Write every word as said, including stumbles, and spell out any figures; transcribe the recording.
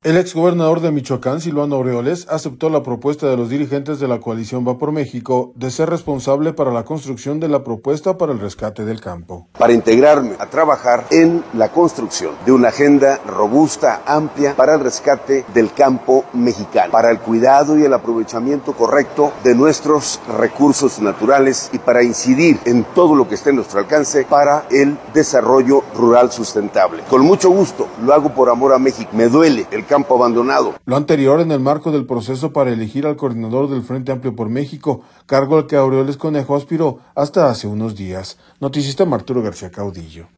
El exgobernador de Michoacán, Silvano Aureoles, aceptó la propuesta de los dirigentes de la coalición Va por México de ser responsable para la construcción de la propuesta para el rescate del campo. Para integrarme a trabajar en la construcción de una agenda robusta, amplia, para el rescate del campo mexicano, para el cuidado y el aprovechamiento correcto de nuestros recursos naturales y para incidir en todo lo que esté en nuestro alcance para el desarrollo rural sustentable. Con mucho gusto, lo hago por amor a México. Me duele el campo abandonado. Lo anterior en el marco del proceso para elegir al coordinador del Frente Amplio por México, cargo al que Aureoles Conejo aspiró hasta hace unos días. Noticista Arturo García Caudillo.